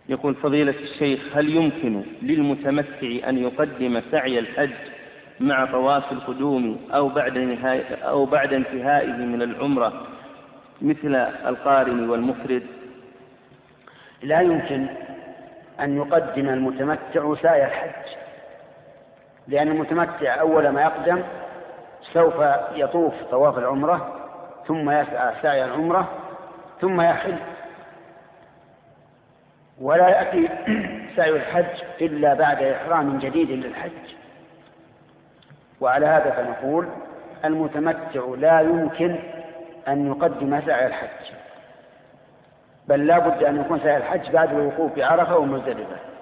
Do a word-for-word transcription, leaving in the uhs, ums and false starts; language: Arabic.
يقول فضيلة الشيخ: هل يمكن للمتمتع أن يقدم سعي الحج مع طواف القدوم أو بعد نهاية أو بعد انتهائه من العمرة مثل القارن والمفرد؟ لا يمكن أن يقدم المتمتع سعي الحج، لأن المتمتع أول ما يقدم سوف يطوف طواف العمرة ثم يسعى سعي العمرة ثم يحل، ولا يأتي سعي الحج إلا بعد إحرام جديد للحج. وعلى هذا فنقول المتمتع لا يمكن أن يقدم سعي الحج، بل لا بد أن يكون سعي الحج بعد الوقوف بعرفة ومزدلفة.